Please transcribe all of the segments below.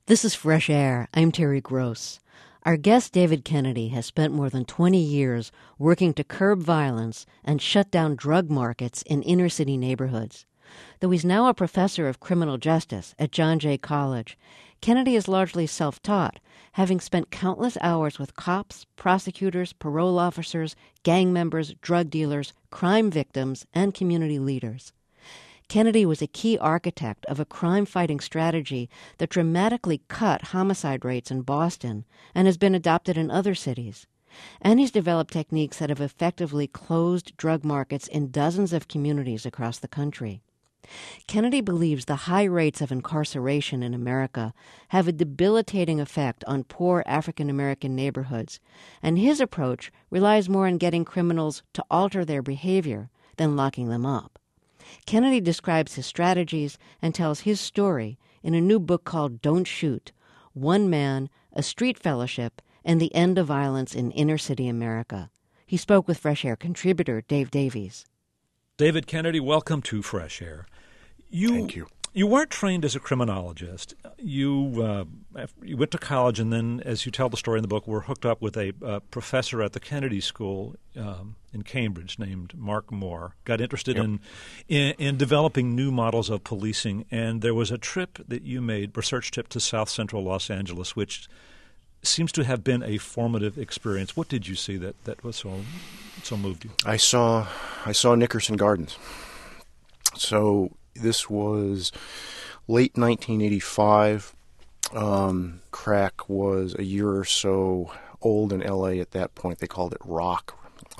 This is Fresh Air. I'm Terry Gross. Our guest, David Kennedy, has spent more than 20 years working to curb violence and shut down drug markets in inner-city neighborhoods. Though he's now a professor of criminal justice at John Jay College, Kennedy is largely self-taught, having spent countless hours with cops, prosecutors, parole officers, gang members, drug dealers, crime victims, and community leaders. Kennedy was a key architect of a crime-fighting strategy that dramatically cut homicide rates in Boston and has been adopted in other cities. And he's developed techniques that have effectively closed drug markets in dozens of communities across the country. Kennedy believes the high rates of incarceration in America have a debilitating effect on poor African-American neighborhoods, and his approach relies more on getting criminals to alter their behavior than locking them up. Kennedy describes his strategies and tells his story in a new book called Don't Shoot: One Man, a Street Fellowship, and the End of Violence in Inner-City America. He spoke with Fresh Air contributor Dave Davies. David Kennedy, welcome to Fresh Air. Thank you. You weren't trained as a criminologist. You went to college and then, as you tell the story in the book, were hooked up with a professor at the Kennedy School in Cambridge named Mark Moore. Got interested in developing new models of policing, and there was a trip that you made, research trip to South Central Los Angeles, which seems to have been a formative experience. What did you see that was so moved you? I saw Nickerson Gardens. So this was late 1985. Crack was a year or so old in L.A. at that point. They called it rock.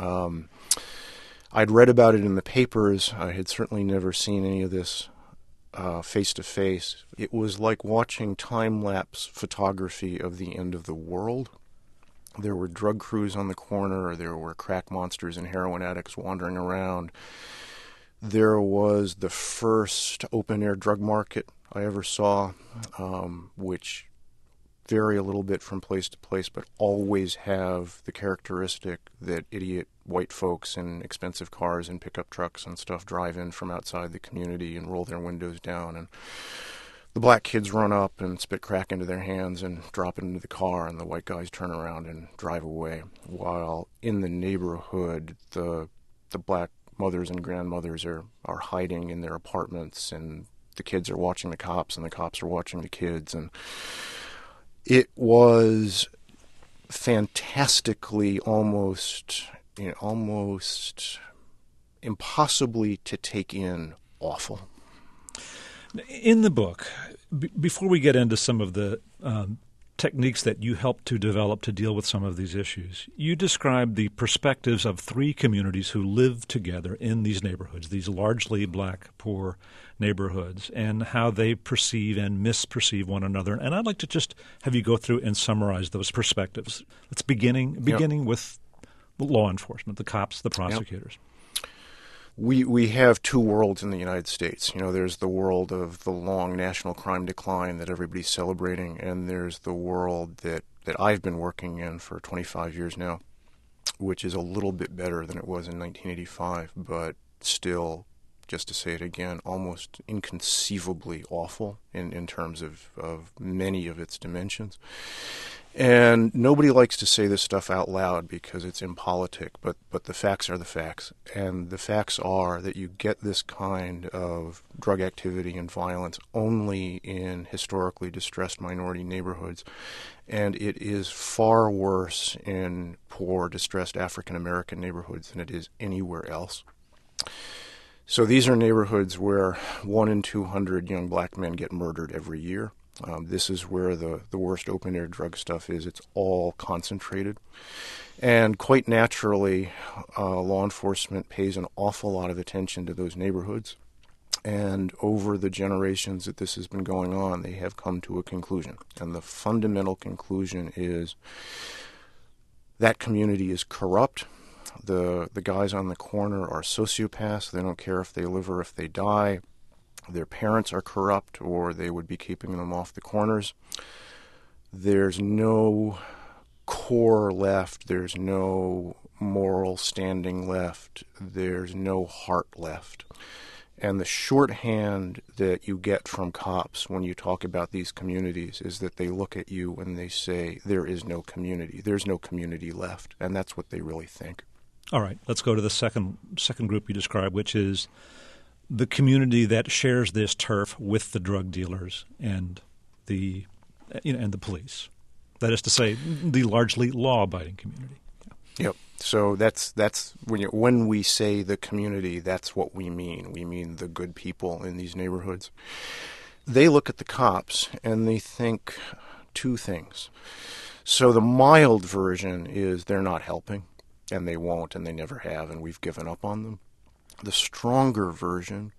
I'd read about it in the papers. I had certainly never seen any of this face-to-face. It was like watching time-lapse photography of the end of the world. There were drug crews on the corner. There were crack monsters and heroin addicts wandering around. There was the first open-air drug market I ever saw, which vary a little bit from place to place, but always have the characteristic that idiot white folks in expensive cars and pickup trucks and stuff drive in from outside the community and roll their windows down, and the black kids run up and spit crack into their hands and drop it into the car, and the white guys turn around and drive away, while in the neighborhood the black mothers and grandmothers are hiding in their apartments, and the kids are watching the cops, and the cops are watching the kids. And it was fantastically almost impossibly to take in awful. In the book, before we get into some of the techniques that you helped to develop to deal with some of these issues, you describe the perspectives of three communities who live together in these neighborhoods, these largely black, poor neighborhoods, and how they perceive and misperceive one another. And I'd like to just have you go through and summarize those perspectives. Let's beginning with law enforcement, the cops, the prosecutors. Yep. We have two worlds in the United States. You know, there's the world of the long national crime decline that everybody's celebrating, and there's the world that I've been working in for 25 years now, which is a little bit better than it was in 1985, but still, just to say it again, almost inconceivably awful in terms of many of its dimensions. And nobody likes to say this stuff out loud because it's impolitic, but the facts are the facts. And the facts are that you get this kind of drug activity and violence only in historically distressed minority neighborhoods. And it is far worse in poor, distressed African-American neighborhoods than it is anywhere else. So these are neighborhoods where 1 in 200 young black men get murdered every year. This is where the worst open-air drug stuff is. It's all concentrated. And quite naturally, law enforcement pays an awful lot of attention to those neighborhoods. And over the generations that this has been going on, they have come to a conclusion. And the fundamental conclusion is that community is corrupt. The guys on the corner are sociopaths. They don't care if they live or if they die. Their parents are corrupt, or they would be keeping them off the corners. There's no core left. There's no moral standing left. There's no heart left. And the shorthand that you get from cops when you talk about these communities is that they look at you and they say, there is no community. There's no community left. And that's what they really think. All right. Let's go to the second group you described, which is the community that shares this turf with the drug dealers and the police. That is to say, the largely law-abiding community. Yep. So that's when we say the community, that's what we mean. We mean the good people in these neighborhoods. They look at the cops and they think two things. So the mild version is they're not helping, and they won't, and they never have, and we've given up on them. The stronger version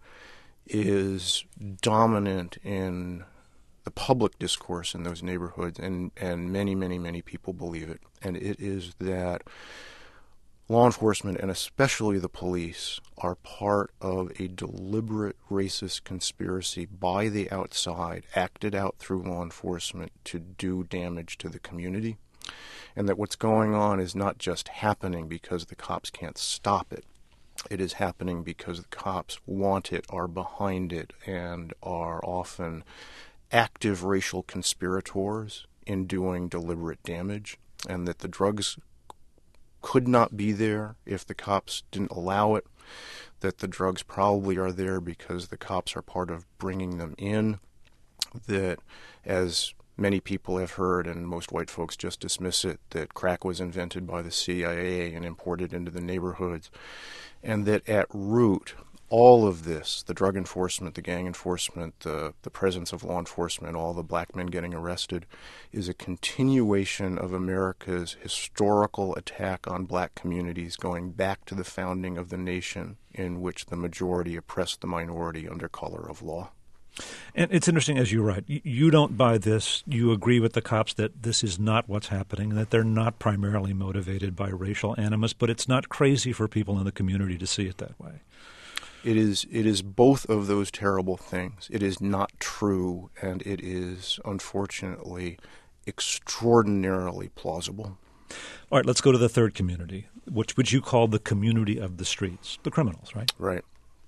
is dominant in the public discourse in those neighborhoods, and many, many, many people believe it. And it is that law enforcement, and especially the police, are part of a deliberate racist conspiracy by the outside, acted out through law enforcement to do damage to the community. And that what's going on is not just happening because the cops can't stop it. It is happening because the cops want it, are behind it, and are often active racial conspirators in doing deliberate damage, and that the drugs could not be there if the cops didn't allow it, that the drugs probably are there because the cops are part of bringing them in, that, as many people have heard, and most white folks just dismiss it, that crack was invented by the CIA and imported into the neighborhoods, and that at root, all of this, the drug enforcement, the gang enforcement, the presence of law enforcement, all the black men getting arrested, is a continuation of America's historical attack on black communities going back to the founding of the nation, in which the majority oppressed the minority under color of law. And it's interesting, as you write, you don't buy this. You agree with the cops that this is not what's happening, that they're not primarily motivated by racial animus, but it's not crazy for people in the community to see it that way. It is both of those terrible things. It is not true, and it is, unfortunately, extraordinarily plausible. All right, let's go to the third community, which you call the community of the streets, the criminals, right? Right.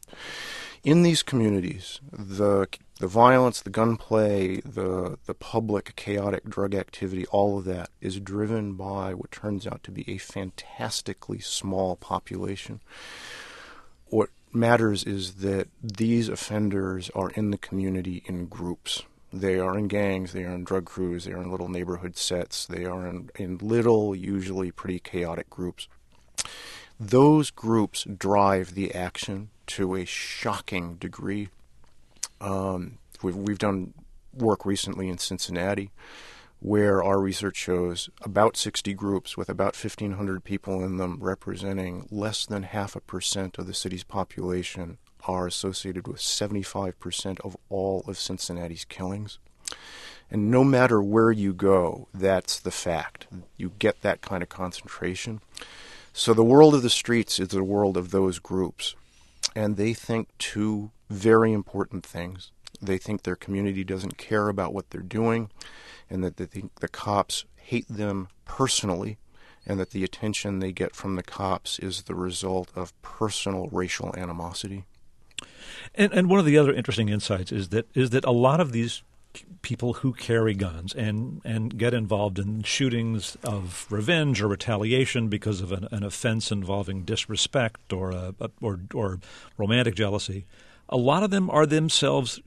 In these communities, the violence, the gunplay, the public chaotic drug activity, all of that is driven by what turns out to be a fantastically small population. What matters is that these offenders are in the community in groups. They are in gangs, they are in drug crews, they are in little neighborhood sets, they are in little, usually pretty chaotic groups. Those groups drive the action to a shocking degree. We've done work recently in Cincinnati where our research shows about 60 groups with about 1,500 people in them, representing less than 0.5% of the city's population, are associated with 75% of all of Cincinnati's killings. And no matter where you go, that's the fact. You get that kind of concentration. So the world of the streets is the world of those groups. And they think two very important things. They think their community doesn't care about what they're doing, and that they think the cops hate them personally, and that the attention they get from the cops is the result of personal racial animosity. And one of the other interesting insights is that a lot of these people who carry guns and get involved in shootings of revenge or retaliation because of an offense involving disrespect or romantic jealousy, a lot of them are themselves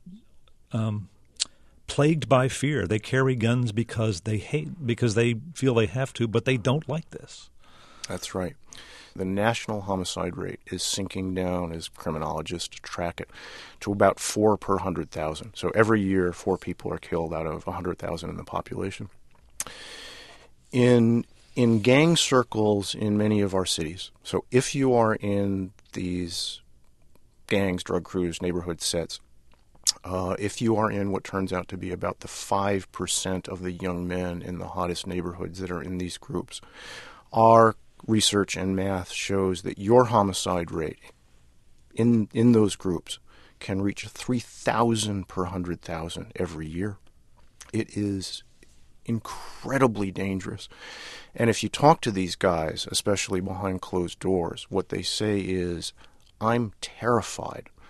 plagued by fear. They carry guns because they feel they have to, but they don't like this. That's right. The national homicide rate is sinking down, as criminologists track it, to about 4 per 100,000. So every year, 4 people are killed out of 100,000 in the population. In gang circles in many of our cities, so if you are in these gangs, drug crews, neighborhood sets, if you are in what turns out to be about the 5% of the young men in the hottest neighborhoods that are in these groups, our research and math shows that your homicide rate in those groups can reach 3,000 per 100,000 every year. It is incredibly dangerous. And if you talk to these guys, especially behind closed doors, what they say is, I'm terrified.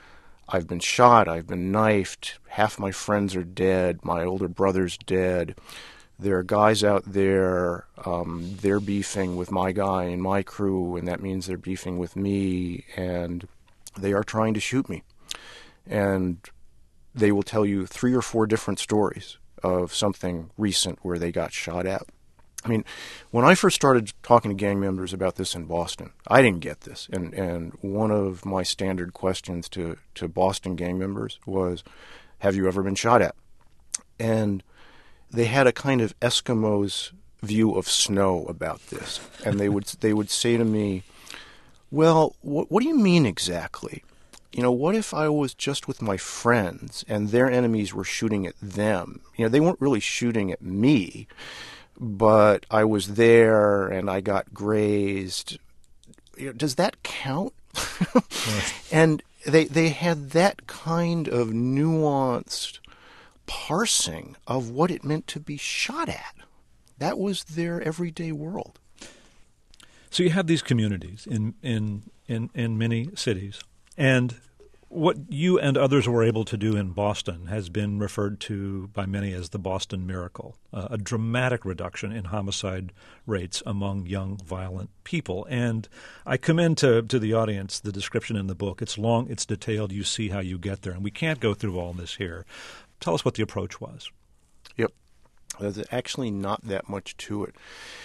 I've been shot, I've been knifed, half my friends are dead, my older brother's dead. There are guys out there, they're beefing with my guy and my crew, and that means they're beefing with me, and they are trying to shoot me. And they will tell you 3 or 4 different stories of something recent where they got shot at. I mean, when I first started talking to gang members about this in Boston, I didn't get this. And one of my standard questions to Boston gang members was, have you ever been shot at? And they had a kind of Eskimos view of snow about this. And they would say to me, well, what do you mean exactly? You know, what if I was just with my friends and their enemies were shooting at them? You know, they weren't really shooting at me, but I was there and I got grazed. You know, does that count? And they had that kind of nuanced parsing of what it meant to be shot at. That was their everyday world. So you have these communities in many cities, and what you and others were able to do in Boston has been referred to by many as the Boston Miracle, a dramatic reduction in homicide rates among young, violent people. And I commend to the audience the description in the book. It's long, it's detailed. You see how you get there, and we can't go through all this here. Tell us what the approach was. Yep. There's actually not that much to it.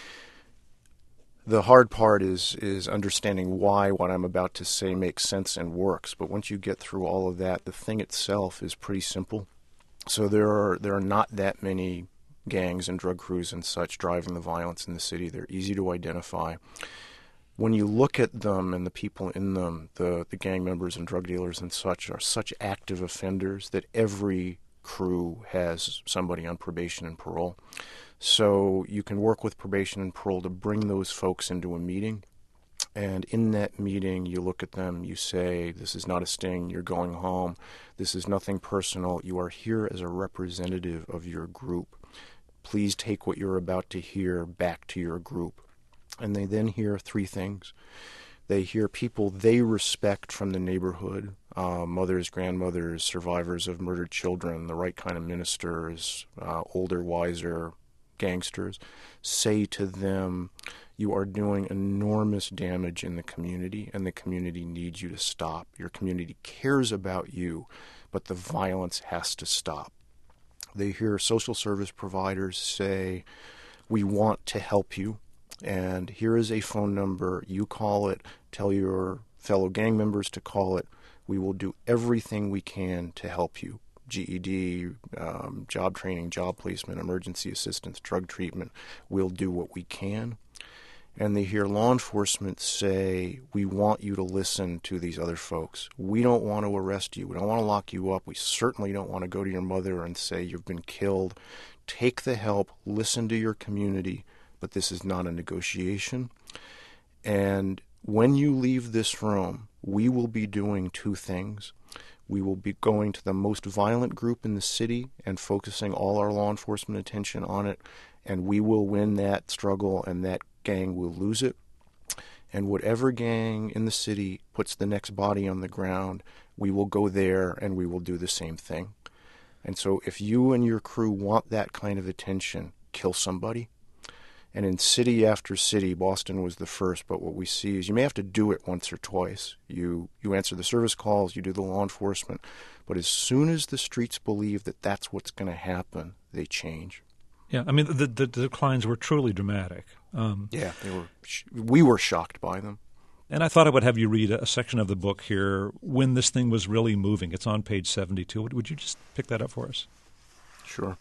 The hard part is understanding why what I'm about to say makes sense and works. But once you get through all of that, the thing itself is pretty simple. So there are not that many gangs and drug crews and such driving the violence in the city. They're easy to identify. When you look at them and the people in them, the gang members and drug dealers and such are such active offenders that every crew has somebody on probation and parole. So you can work with probation and parole to bring those folks into a meeting. And in that meeting, you look at them, you say, this is not a sting, you're going home. This is nothing personal. You are here as a representative of your group. Please take what you're about to hear back to your group. And they then hear 3 things. They hear people they respect from the neighborhood, mothers, grandmothers, survivors of murdered children, the right kind of ministers, older, wiser gangsters, say to them, you are doing enormous damage in the community, and the community needs you to stop. Your community cares about you, but the violence has to stop. They hear social service providers say, we want to help you, and here is a phone number. You call it, tell your fellow gang members to call it. We will do everything we can to help you. GED, job training, job placement, emergency assistance, drug treatment. We'll do what we can. And they hear law enforcement say, we want you to listen to these other folks. We don't want to arrest you. We don't want to lock you up. We certainly don't want to go to your mother and say you've been killed. Take the help. Listen to your community. But this is not a negotiation. And when you leave this room, we will be doing 2 things. We will be going to the most violent group in the city and focusing all our law enforcement attention on it, and we will win that struggle, and that gang will lose it. And whatever gang in the city puts the next body on the ground, we will go there and we will do the same thing. And so if you and your crew want that kind of attention, kill somebody. And in city after city, Boston was the first, but what we see is you may have to do it once or twice. You answer the service calls, you do the law enforcement, but as soon as the streets believe that that's what's going to happen, they change. Yeah, I mean, the declines were truly dramatic. Yeah, we were shocked by them. And I thought I would have you read a section of the book here, When This Thing Was Really Moving. It's on page 72. Would you just pick that up for us? Sure.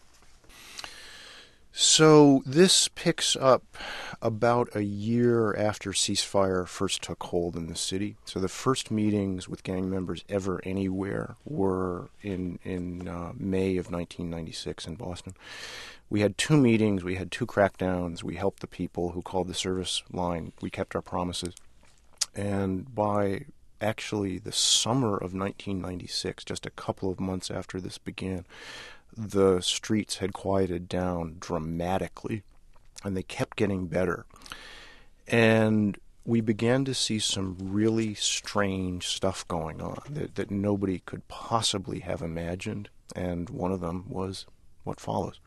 So this picks up about a year after ceasefire first took hold in the city. So the first meetings with gang members ever anywhere were in May of 1996 in Boston. We had 2 meetings. We had 2 crackdowns. We helped the people who called the service line. We kept our promises. And by actually the summer of 1996, just a couple of months after this began, the streets had quieted down dramatically, and they kept getting better. And we began to see some really strange stuff going on that nobody could possibly have imagined, and one of them was what follows.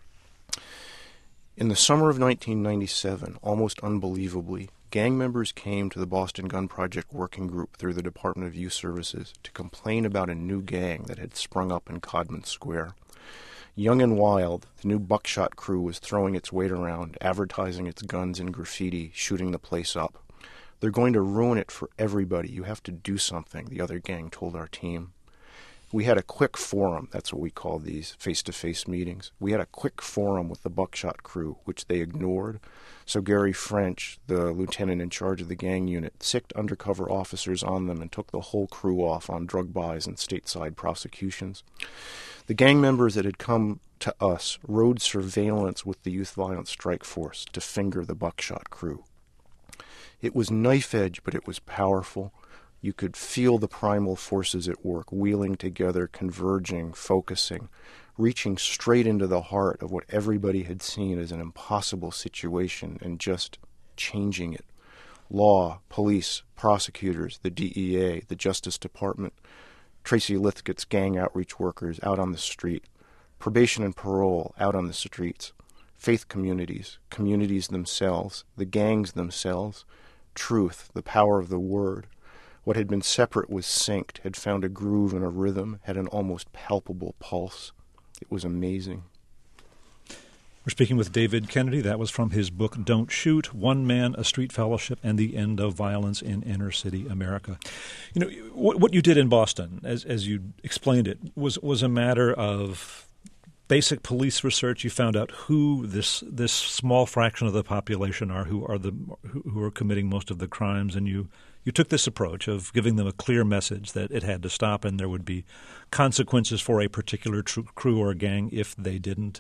In the summer of 1997, almost unbelievably, gang members came to the Boston Gun Project Working Group through the Department of Youth Services to complain about a new gang that had sprung up in Codman Square. Young and wild, the new Buckshot crew was throwing its weight around, advertising its guns in graffiti, shooting the place up. They're going to ruin it for everybody. You have to do something, the other gang told our team. We had a quick forum, that's what we call these face-to-face meetings. We had a quick forum with the Buckshot crew, which they ignored. So Gary French, the lieutenant in charge of the gang unit, sicked undercover officers on them and took the whole crew off on drug buys and stateside prosecutions. The gang members that had come to us rode surveillance with the Youth Violence Strike Force to finger the Buckshot crew. It was knife edge, but it was powerful. You could feel the primal forces at work, wheeling together, converging, focusing, reaching straight into the heart of what everybody had seen as an impossible situation and just changing it. Law, police, prosecutors, the DEA, the Justice Department, Tracy Lithgott's gang outreach workers out on the street, probation and parole out on the streets, faith communities, communities themselves, the gangs themselves, truth, the power of the word. What had been separate was synced, had found a groove and a rhythm, had an almost palpable pulse. It was amazing. We're speaking with David Kennedy. That was from his book, Don't Shoot, One Man, a Street Fellowship, and the End of Violence in Inner City America. You know, what you did in Boston, as you explained it, was a matter of basic police research. You found out who this small fraction of the population are who are committing most of the crimes, and you took this approach of giving them a clear message that it had to stop and there would be consequences for a particular crew or gang if they didn't,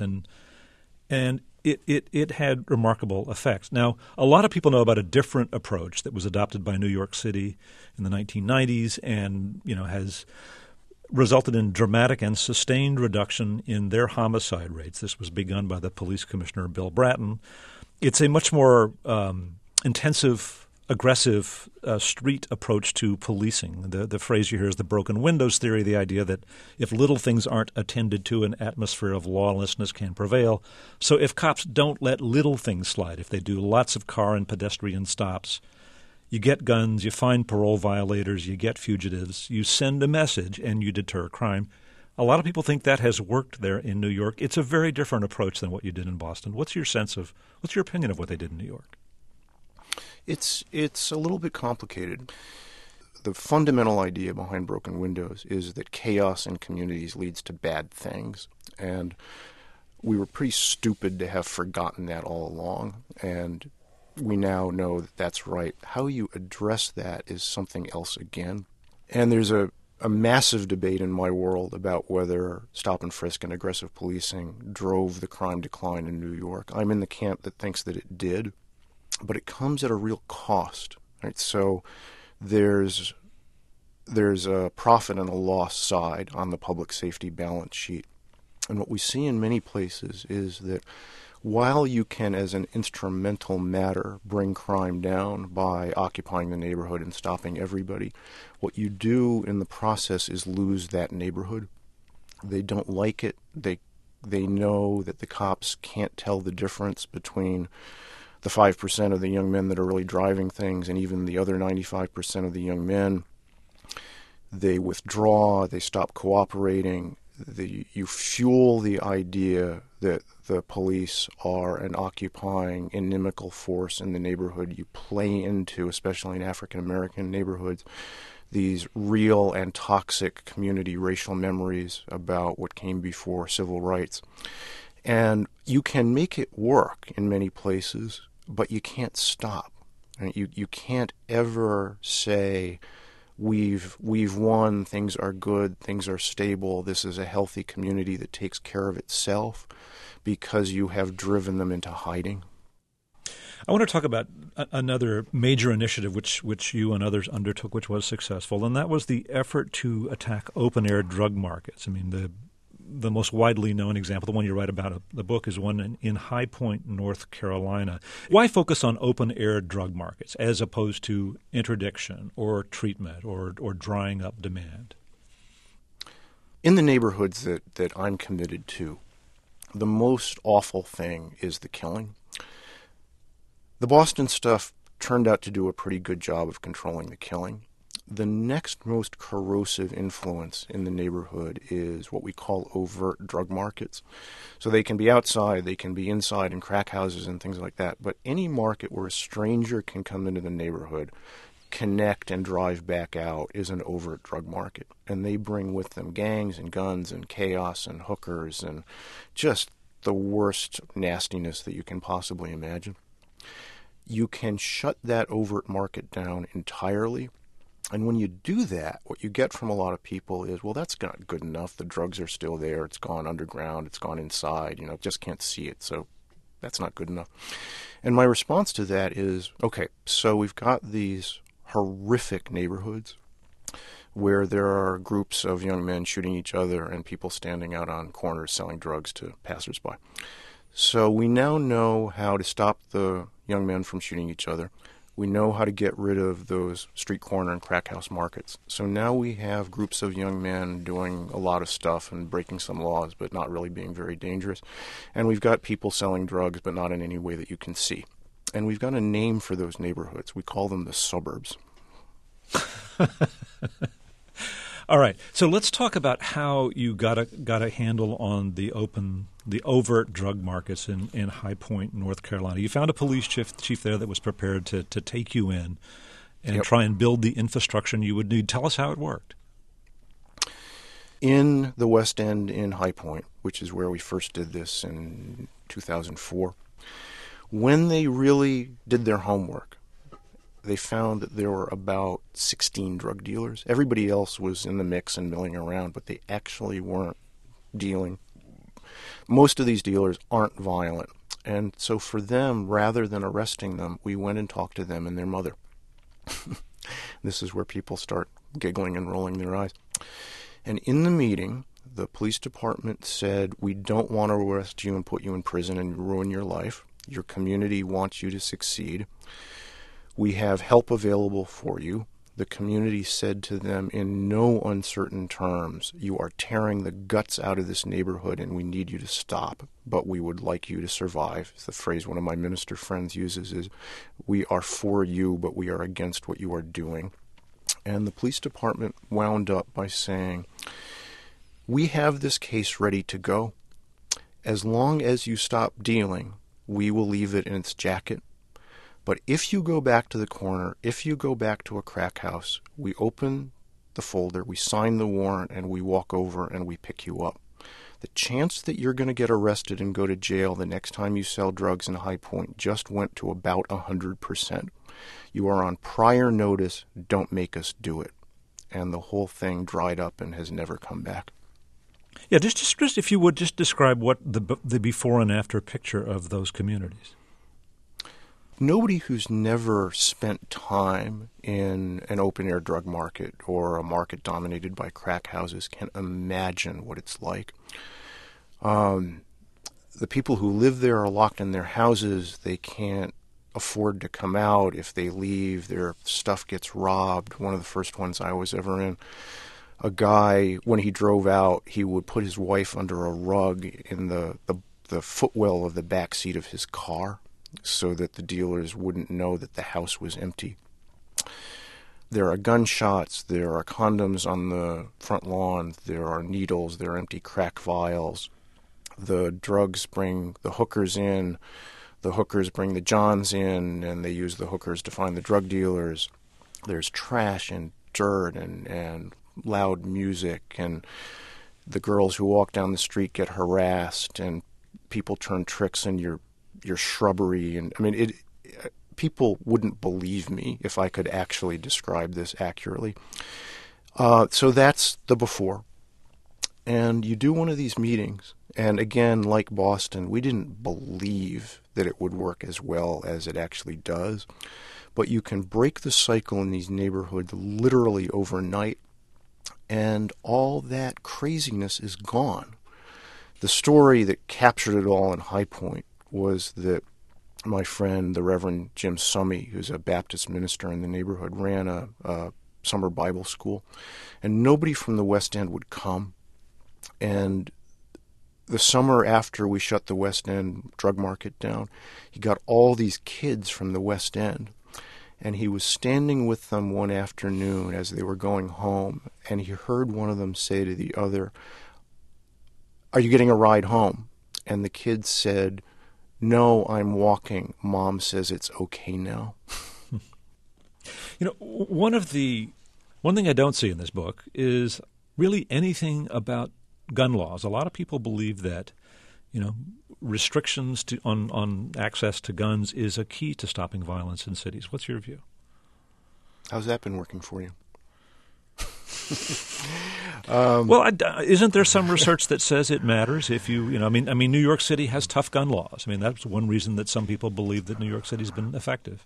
and it had remarkable effects. Now, a lot of people know about a different approach that was adopted by New York City in the 1990s and, has resulted in dramatic and sustained reduction in their homicide rates. This was begun by the police commissioner, Bill Bratton. It's a much more intensive, aggressive street approach to policing. The phrase you hear is the broken windows theory, the idea that if little things aren't attended to, an atmosphere of lawlessness can prevail. So if cops don't let little things slide, if they do lots of car and pedestrian stops, you get guns, you find parole violators, you get fugitives, you send a message, and you deter crime. A lot of people think that has worked there in New York. It's a very different approach than what you did in Boston. What's your opinion of what they did in New York? It's a little bit complicated. The fundamental idea behind broken windows is that chaos in communities leads to bad things. And we were pretty stupid to have forgotten that all along. And we now know that that's right. How you address that is something else again. And there's a massive debate in my world about whether stop and frisk and aggressive policing drove the crime decline in New York. I'm in the camp that thinks that it did, but it comes at a real cost. Right? So there's a profit and a loss side on the public safety balance sheet. And what we see in many places is that while you can, as an instrumental matter, bring crime down by occupying the neighborhood and stopping everybody, what you do in the process is lose that neighborhood. They don't like it. They know that the cops can't tell the difference between the 5% of the young men that are really driving things and even the other 95% of the young men. They withdraw. They stop cooperating. You fuel the idea that the police are an occupying inimical force in the neighborhood. You play into, especially in African-American neighborhoods, these real and toxic community racial memories about what came before civil rights. And you can make it work in many places, but you can't stop. Right? You can't ever say, We've won, things are good, things are stable, this is a healthy community that takes care of itself, because you have driven them into hiding. I want to talk about another major initiative which you and others undertook, which was successful, and that was the effort to attack open-air drug markets. I mean, the most widely known example, the one you write about in the book, is one in High Point, North Carolina. Why focus on open-air drug markets as opposed to interdiction or treatment or drying up demand? In the neighborhoods that I'm committed to, the most awful thing is the killing. The Boston stuff turned out to do a pretty good job of controlling the killing. The next most corrosive influence in the neighborhood is what we call overt drug markets. So they can be outside, they can be inside in crack houses and things like that, but any market where a stranger can come into the neighborhood, connect and drive back out is an overt drug market. And they bring with them gangs and guns and chaos and hookers and just the worst nastiness that you can possibly imagine. You can shut that overt market down entirely. And when you do that, what you get from a lot of people is, well, that's not good enough. The drugs are still there. It's gone underground. It's gone inside. Just can't see it. So that's not good enough. And my response to that is, okay, so we've got these horrific neighborhoods where there are groups of young men shooting each other and people standing out on corners selling drugs to passersby. So we now know how to stop the young men from shooting each other. We know how to get rid of those street corner and crack house markets. So now we have groups of young men doing a lot of stuff and breaking some laws, but not really being very dangerous. And we've got people selling drugs, but not in any way that you can see. And we've got a name for those neighborhoods. We call them the suburbs. All right. So let's talk about how you got a handle on the overt drug markets in High Point, North Carolina. You found a police chief there that was prepared to take you in and try and build the infrastructure you would need. Tell us how it worked. In the West End in High Point, which is where we first did this in 2004, when they really did their homework, they found that there were about 16 drug dealers. Everybody else was in the mix and milling around, but they actually weren't dealing. Most of these dealers aren't violent. And so for them, rather than arresting them, we went and talked to them and their mother. This is where people start giggling and rolling their eyes. And in the meeting, the police department said, we don't want to arrest you and put you in prison and ruin your life. Your community wants you to succeed. We have help available for you. The community said to them in no uncertain terms, you are tearing the guts out of this neighborhood and we need you to stop, but we would like you to survive. The phrase one of my minister friends uses is, we are for you, but we are against what you are doing. And the police department wound up by saying, we have this case ready to go. As long as you stop dealing, we will leave it in its jacket. But if you go back to the corner, if you go back to a crack house, we open the folder, we sign the warrant, and we walk over and we pick you up. The chance that you're going to get arrested and go to jail the next time you sell drugs in High Point just went to about 100%. You are on prior notice, don't make us do it. And the whole thing dried up and has never come back. Yeah, just if you would, just describe what the before and after picture of those communities. Nobody who's never spent time in an open-air drug market or a market dominated by crack houses can imagine what it's like. The people who live there are locked in their houses. They can't afford to come out. If they leave, their stuff gets robbed. One of the first ones I was ever in, a guy, when he drove out, he would put his wife under a rug in the footwell of the back seat of his car, so that the dealers wouldn't know that the house was empty. There are gunshots, there are condoms on the front lawn, there are needles, there are empty crack vials. The drugs bring the hookers in, the hookers bring the johns in, and they use the hookers to find the drug dealers. There's trash and dirt and loud music, and the girls who walk down the street get harassed, and people turn tricks in your shrubbery. And I mean, people wouldn't believe me if I could actually describe this accurately. So that's the before. And you do one of these meetings, and again, like Boston, we didn't believe that it would work as well as it actually does. But you can break the cycle in these neighborhoods literally overnight, and all that craziness is gone. The story that captured it all in High Point was that my friend, the Reverend Jim Summey, who's a Baptist minister in the neighborhood, ran a summer Bible school, and nobody from the West End would come. And the summer after we shut the West End drug market down, he got all these kids from the West End, and he was standing with them one afternoon as they were going home, and he heard one of them say to the other, "Are you getting a ride home?" And the kid said, "No, I'm walking. Mom says it's okay now." One thing I don't see in this book is really anything about gun laws. A lot of people believe that, restrictions on access to guns is a key to stopping violence in cities. What's your view? How's that been working for you? Isn't there some research that says it matters if New York City has tough gun laws. That's one reason that some people believe that New York City's been effective.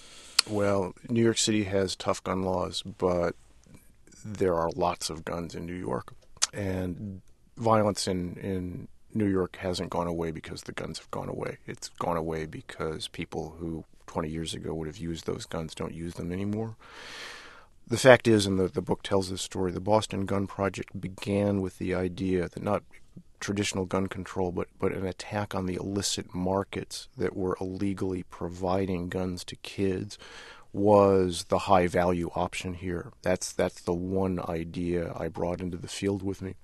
Well, New York City has tough gun laws, but there are lots of guns in New York. And violence in New York hasn't gone away because the guns have gone away. It's gone away because people who 20 years ago would have used those guns don't use them anymore. The fact is, and the book tells this story, the Boston Gun Project began with the idea that not traditional gun control, but an attack on the illicit markets that were illegally providing guns to kids was the high-value option here. That's the one idea I brought into the field with me.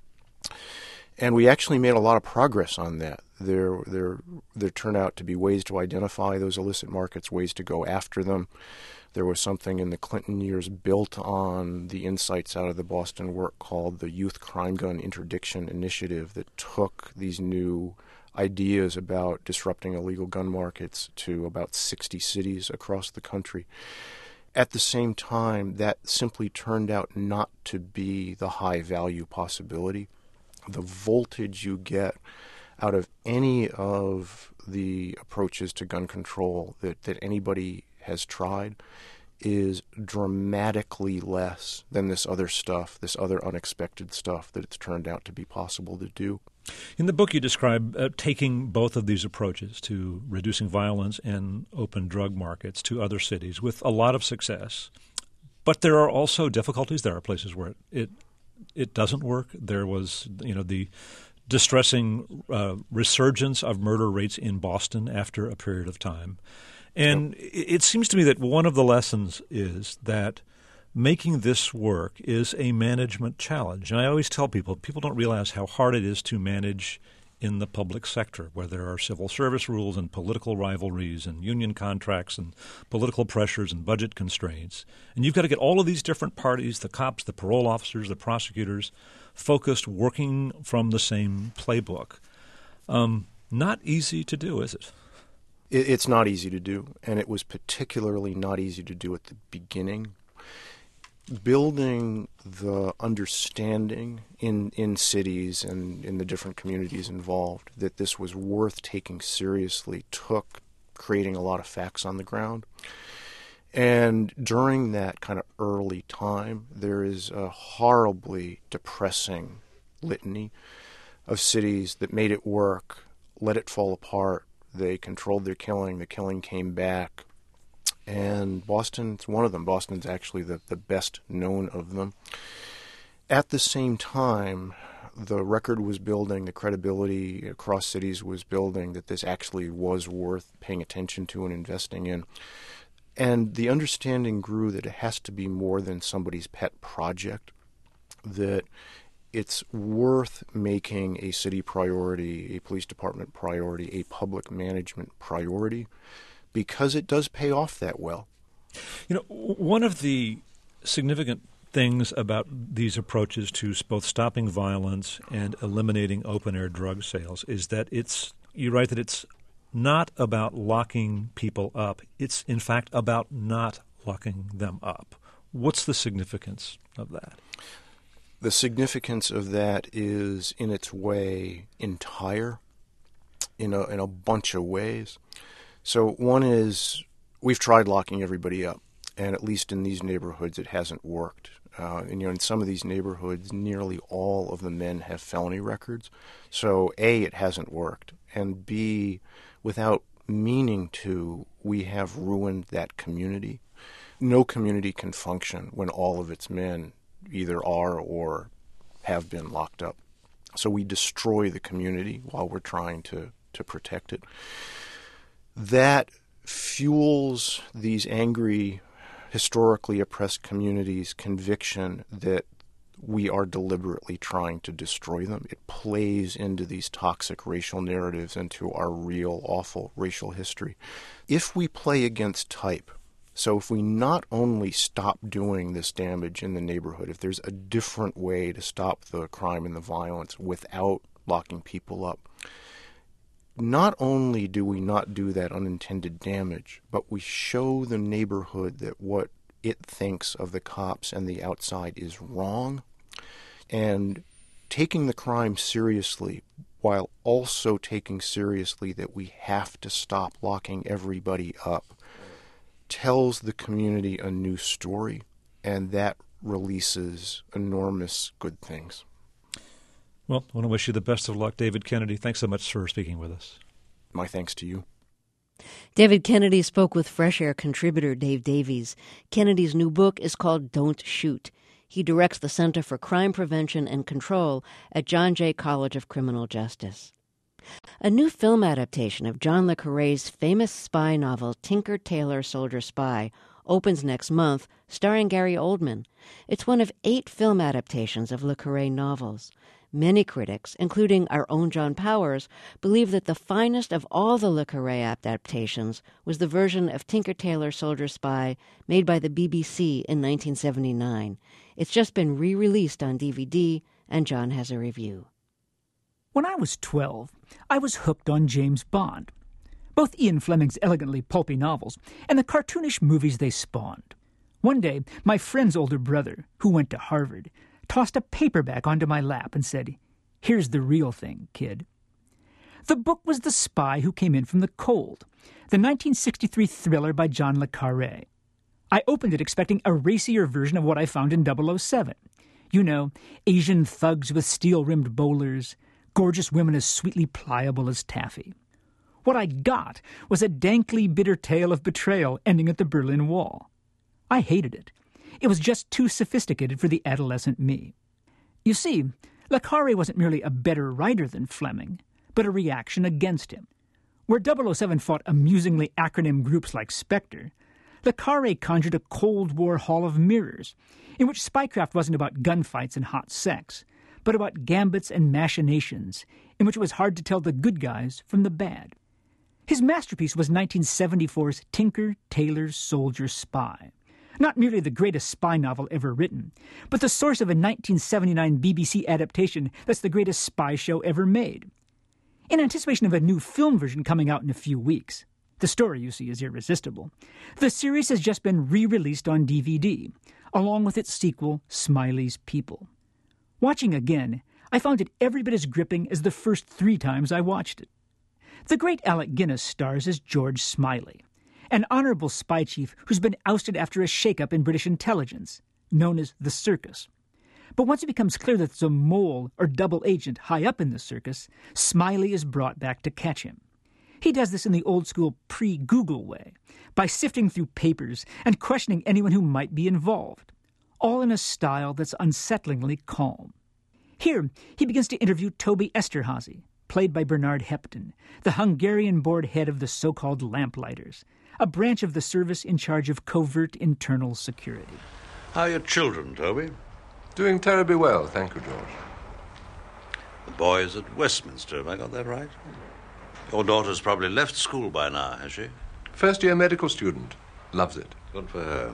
And we actually made a lot of progress on that. There turned out to be ways to identify those illicit markets, ways to go after them. There was something in the Clinton years built on the insights out of the Boston work called the Youth Crime Gun Interdiction Initiative that took these new ideas about disrupting illegal gun markets to about 60 cities across the country. At the same time, that simply turned out not to be the high-value possibility. The voltage you get out of any of the approaches to gun control that anybody has tried is dramatically less than this other stuff, this other unexpected stuff that it's turned out to be possible to do. In the book, you describe taking both of these approaches to reducing violence and open drug markets to other cities with a lot of success. But there are also difficulties. There are places where it doesn't work. There was, the distressing resurgence of murder rates in Boston after a period of time. And it seems to me that one of the lessons is that making this work is a management challenge. And I always tell people don't realize how hard it is to manage in the public sector, where there are civil service rules and political rivalries and union contracts and political pressures and budget constraints. And you've got to get all of these different parties, the cops, the parole officers, the prosecutors, focused, working from the same playbook. Not easy to do, is it? It's not easy to do, and it was particularly not easy to do at the beginning. Building the understanding in cities and in the different communities involved that this was worth taking seriously took creating a lot of facts on the ground. And during that kind of early time, there is a horribly depressing litany of cities that made it work, let it fall apart. They controlled their killing. The killing came back. And Boston's one of them. Boston's actually the best known of them. At the same time, the record was building, the credibility across cities was building that this actually was worth paying attention to and investing in. And the understanding grew that it has to be more than somebody's pet project, that it's worth making a city priority, a police department priority, a public management priority, because it does pay off that well. One of the significant things about these approaches to both stopping violence and eliminating open-air drug sales is that you write that it's not about locking people up. It's, in fact, about not locking them up. What's the significance of that? The significance of that is, in its way, entire, in a bunch of ways. So one is, we've tried locking everybody up, and at least in these neighborhoods it hasn't worked. And, in some of these neighborhoods, nearly all of the men have felony records. So, A, it hasn't worked, and B, without meaning to, we have ruined that community. No community can function when all of its men either are or have been locked up. So we destroy the community while we're trying to protect it. That fuels these angry, historically oppressed communities' conviction that we are deliberately trying to destroy them. It plays into these toxic racial narratives, into our real, awful racial history. If we play against type, so if we not only stop doing this damage in the neighborhood, if there's a different way to stop the crime and the violence without locking people up, not only do we not do that unintended damage, but we show the neighborhood that what it thinks of the cops and the outside is wrong, and taking the crime seriously while also taking seriously that we have to stop locking everybody up tells the community a new story, and that releases enormous good things. Well, I want to wish you the best of luck, David Kennedy. Thanks so much for speaking with us. My thanks to you. David Kennedy spoke with Fresh Air contributor Dave Davies. Kennedy's new book is called Don't Shoot. He directs the Center for Crime Prevention and Control at John Jay College of Criminal Justice. A new film adaptation of John le Carré's famous spy novel Tinker, Tailor, Soldier, Spy opens next month, starring Gary Oldman. It's one of 8 film adaptations of le Carré novels. Many critics, including our own John Powers, believe that the finest of all the le Carré adaptations was the version of Tinker, Tailor, Soldier, Spy made by the BBC in 1979. It's just been re-released on DVD, and John has a review. When I was 12, I was hooked on James Bond, both Ian Fleming's elegantly pulpy novels and the cartoonish movies they spawned. One day, my friend's older brother, who went to Harvard, tossed a paperback onto my lap and said, "Here's the real thing, kid." The book was The Spy Who Came In From the Cold, the 1963 thriller by John le Carré. I opened it expecting a racier version of what I found in 007. You know, Asian thugs with steel-rimmed bowlers, gorgeous women as sweetly pliable as taffy. What I got was a dankly bitter tale of betrayal ending at the Berlin Wall. I hated it. It was just too sophisticated for the adolescent me. You see, le Carré wasn't merely a better writer than Fleming, but a reaction against him. Where 007 fought amusingly acronym groups like Spectre, le Carré conjured a Cold War hall of mirrors, in which spycraft wasn't about gunfights and hot sex, but about gambits and machinations, in which it was hard to tell the good guys from the bad. His masterpiece was 1974's Tinker, Tailor, Soldier, Spy. Not merely the greatest spy novel ever written, but the source of a 1979 BBC adaptation that's the greatest spy show ever made. In anticipation of a new film version coming out in a few weeks, the story, you see, is irresistible. The series has just been re-released on DVD, along with its sequel, Smiley's People. Watching again, I found it every bit as gripping as the first 3 times I watched it. The great Alec Guinness stars as George Smiley, an honorable spy chief who's been ousted after a shake-up in British intelligence, known as the Circus. But once it becomes clear that there's a mole or double agent high up in the circus, Smiley is brought back to catch him. He does this in the old-school pre-Google way, by sifting through papers and questioning anyone who might be involved, all in a style that's unsettlingly calm. Here, he begins to interview Toby Esterhazy, played by Bernard Hepton, the Hungarian-born head of the so-called Lamplighters, a branch of the service in charge of covert internal security. How are your children, Toby? Doing terribly well, thank you, George. The boy is at Westminster, have I got that right? Your daughter's probably left school by now, has she? First-year medical student. Loves it. Good for her.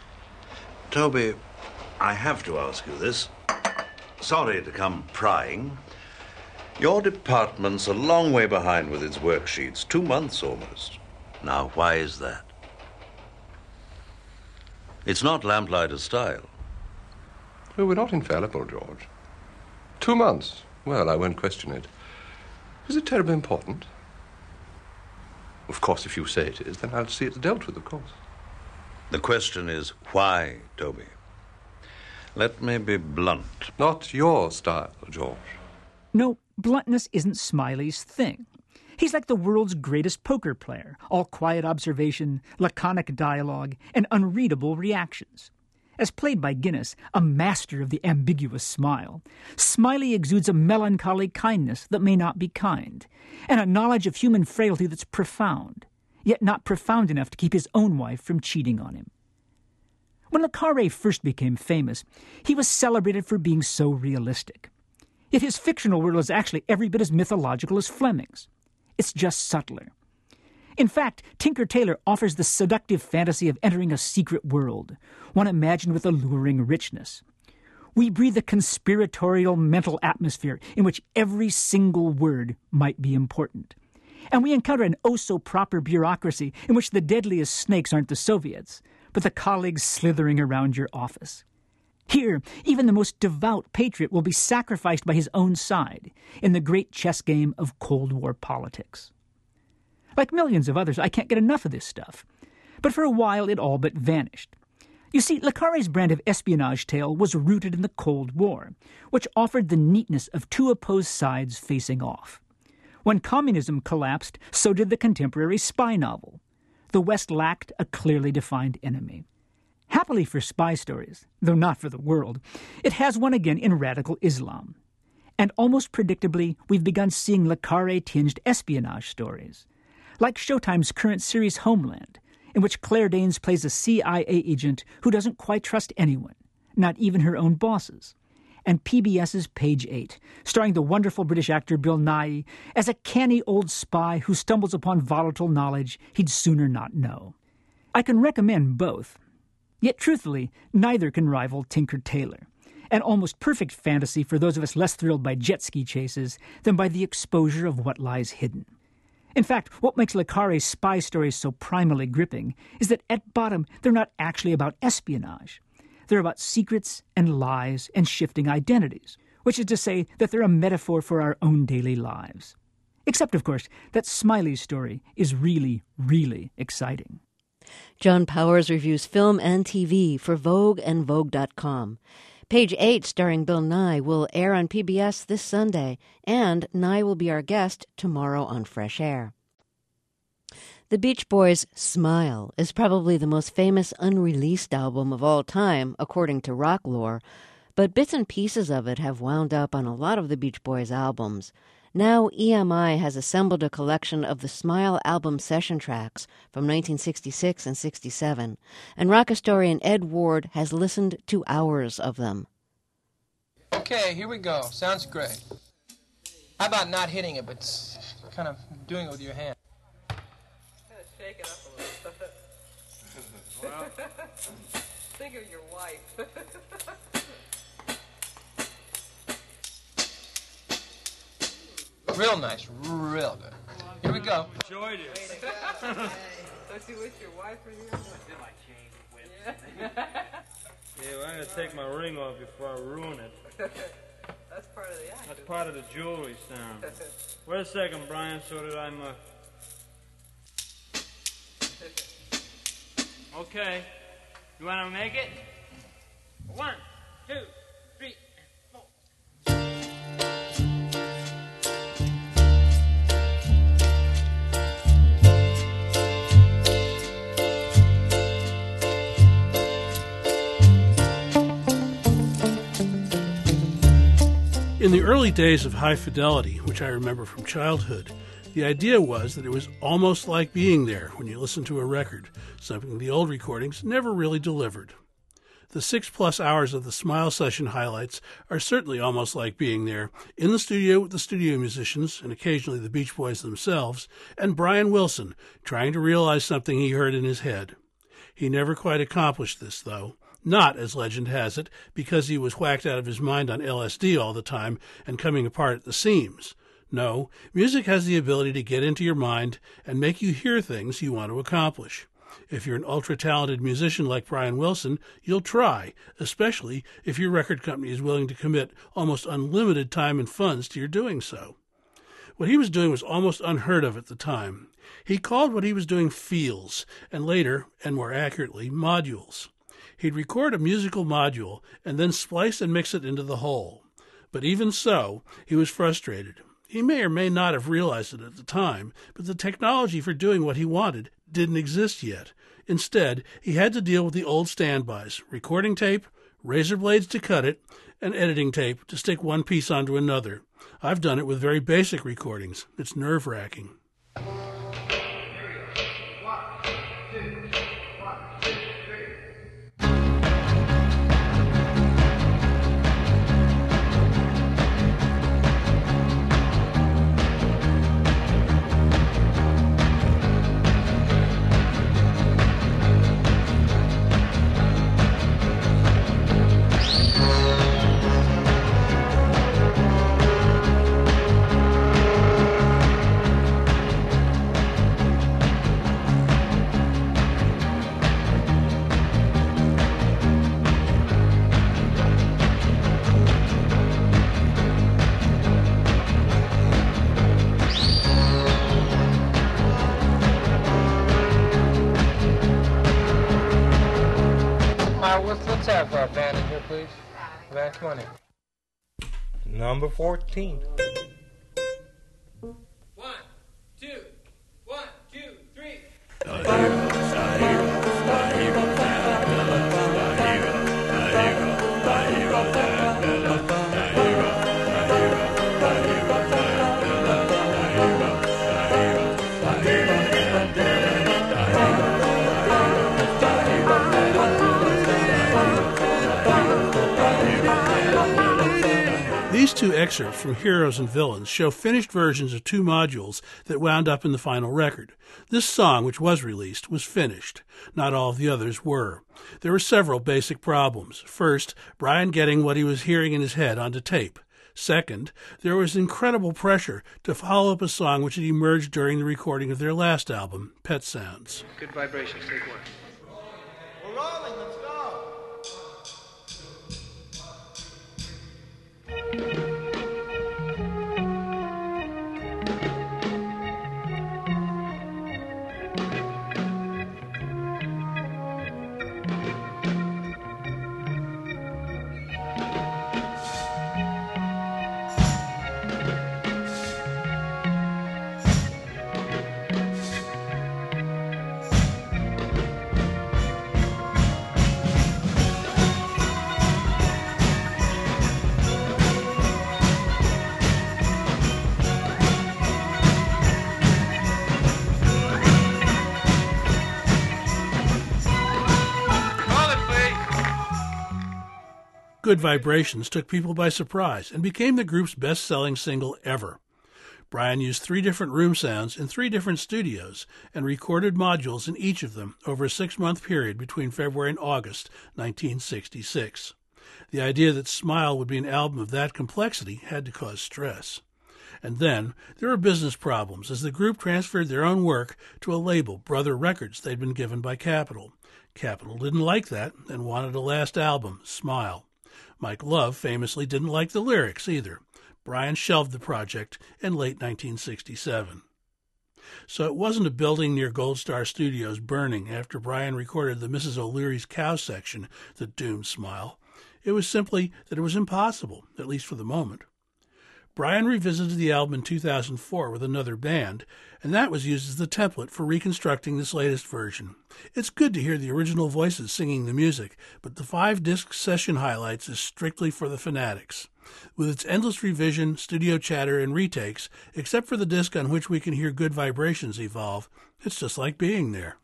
Toby, I have to ask you this. Sorry to come prying. Your department's a long way behind with its worksheets, 2 months almost. Now, why is that? It's not Lamplighter style. Oh, we're not infallible, George. 2 months. Well, I won't question it. Is it terribly important? Of course, if you say it is, then I'll see it's dealt with, of course. The question is, why, Toby? Let me be blunt. Not your style, George. No, bluntness isn't Smiley's thing. He's like the world's greatest poker player, all quiet observation, laconic dialogue, and unreadable reactions. As played by Guinness, a master of the ambiguous smile, Smiley exudes a melancholy kindness that may not be kind, and a knowledge of human frailty that's profound, yet not profound enough to keep his own wife from cheating on him. When Le Carré first became famous, he was celebrated for being so realistic. Yet his fictional world is actually every bit as mythological as Fleming's. It's just subtler. In fact, Tinker Tailor offers the seductive fantasy of entering a secret world, one imagined with alluring richness. We breathe a conspiratorial mental atmosphere in which every single word might be important. And we encounter an oh-so-proper bureaucracy in which the deadliest snakes aren't the Soviets, but the colleagues slithering around your office. Here, even the most devout patriot will be sacrificed by his own side in the great chess game of Cold War politics. Like millions of others, I can't get enough of this stuff. But for a while, it all but vanished. You see, Le Carré's brand of espionage tale was rooted in the Cold War, which offered the neatness of two opposed sides facing off. When communism collapsed, so did the contemporary spy novel. The West lacked a clearly defined enemy. Happily for spy stories, though not for the world, it has one again in radical Islam. And almost predictably, we've begun seeing Le Carré-tinged espionage stories, like Showtime's current series Homeland, in which Claire Danes plays a CIA agent who doesn't quite trust anyone, not even her own bosses, and PBS's Page 8, starring the wonderful British actor Bill Nighy as a canny old spy who stumbles upon volatile knowledge he'd sooner not know. I can recommend both. Yet truthfully, neither can rival Tinker Tailor, an almost perfect fantasy for those of us less thrilled by jet ski chases than by the exposure of what lies hidden. In fact, what makes Le Carré's spy stories so primally gripping is that at bottom they're not actually about espionage. They're about secrets and lies and shifting identities, which is to say that they're a metaphor for our own daily lives. Except, of course, that Smiley's story is really, really exciting. John Powers reviews film and TV for Vogue and Vogue.com. Page 8, starring Bill Nighy, will air on PBS this Sunday, and Nighy will be our guest tomorrow on Fresh Air. The Beach Boys' Smile is probably the most famous unreleased album of all time, according to rock lore, but bits and pieces of it have wound up on a lot of the Beach Boys' albums. Now EMI has assembled a collection of the Smile album session tracks from 1966 and 67, and rock historian Ed Ward has listened to hours of them. Okay, here we go. Sounds great. How about not hitting it, but kind of doing it with your hand? Shake it up a little. Well, think of your wife. Real nice, real good. Here we go. Enjoyed it. Don't you wish your wife were here? Yeah, well, I'm gonna take my ring off before I ruin it. That's part of the act. That's part of the jewelry sound. Wait a second, Brian, so that I'm Okay. You wanna make it? 1, 2, 3, 4. In the early days of high fidelity, which I remember from childhood, the idea was that it was almost like being there when you listen to a record, something the old recordings never really delivered. The 6+ hours of the Smile session highlights are certainly almost like being there, in the studio with the studio musicians, and occasionally the Beach Boys themselves, and Brian Wilson, trying to realize something he heard in his head. He never quite accomplished this, though. Not, as legend has it, because he was whacked out of his mind on LSD all the time and coming apart at the seams. No, music has the ability to get into your mind and make you hear things you want to accomplish. If you're an ultra-talented musician like Brian Wilson, you'll try, especially if your record company is willing to commit almost unlimited time and funds to your doing so. What he was doing was almost unheard of at the time. He called what he was doing feels, and later, and more accurately, modules. He'd record a musical module and then splice and mix it into the whole. But even so, he was frustrated. He may or may not have realized it at the time, but the technology for doing what he wanted didn't exist yet. Instead, he had to deal with the old standbys: recording tape, razor blades to cut it, and editing tape to stick one piece onto another. I've done it with very basic recordings. It's nerve-wracking. Let's have a band in here, please. Band, come on in. Number 14. 1, 2, 1, 2, 3. These two excerpts from Heroes and Villains show finished versions of two modules that wound up in the final record. This song, which was released, was finished. Not all of the others were. There were several basic problems. First, Brian getting what he was hearing in his head onto tape. Second, there was incredible pressure to follow up a song which had emerged during the recording of their last album, Pet Sounds. Good vibrations, take one. We're rolling, let's go. Good Vibrations took people by surprise and became the group's best-selling single ever. Brian used 3 different room sounds in 3 different studios and recorded modules in each of them over a 6-month period between February and August 1966. The idea that Smile would be an album of that complexity had to cause stress. And then there were business problems as the group transferred their own work to a label, Brother Records, they'd been given by Capitol. Capitol didn't like that and wanted a last album, Smile. Mike Love famously didn't like the lyrics either. Brian shelved the project in late 1967. So it wasn't a building near Gold Star Studios burning after Brian recorded the Mrs. O'Leary's Cow section that doomed Smile. It was simply that it was impossible, at least for the moment. Brian revisited the album in 2004 with another band, and that was used as the template for reconstructing this latest version. It's good to hear the original voices singing the music, but the 5-disc session highlights is strictly for the fanatics. With its endless revision, studio chatter, and retakes, except for the disc on which we can hear Good Vibrations evolve, it's just like being there.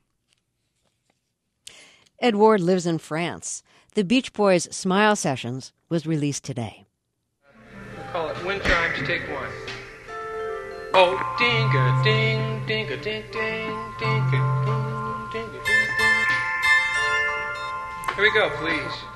Ed Ward lives in France. The Beach Boys' Smile Sessions was released today. Call it Wind Chimes, take one. Oh, ding-a-ding, ding-a-ding, ding, ding-a-ding, ding-a-ding, ding. Here we go, please.